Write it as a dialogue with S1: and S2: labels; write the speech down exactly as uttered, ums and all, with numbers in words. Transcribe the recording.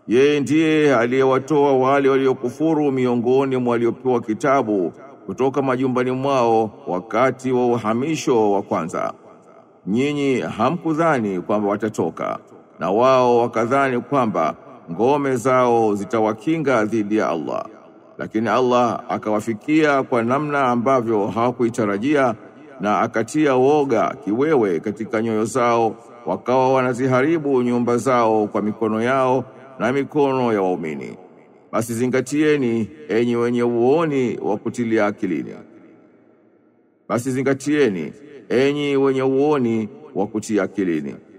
S1: Yeye ndiye aliyewatoa wale waliokufuru miongoni mwa waliopewa kitabu kutoka majumbani mwao wakati wa uhamisho wa kwanza. Nyinyi hamkudhani kwamba watatoka, na wao wakadhani kwamba ngome zao zitawakinga dhidi ya Allah. Lakini Allah akawafikia kwa namna ambavyo hawakuitarajia, na akatia woga kiwewe katika nyoyo zao, wakawa wanaziharibu nyumba zao kwa mikono yao na mikono ya waumini. Basi zingatieni enyi wenye uoni wa kutilia akilini. Basi zingatieni enyi wenye uoni wa kutia akilini.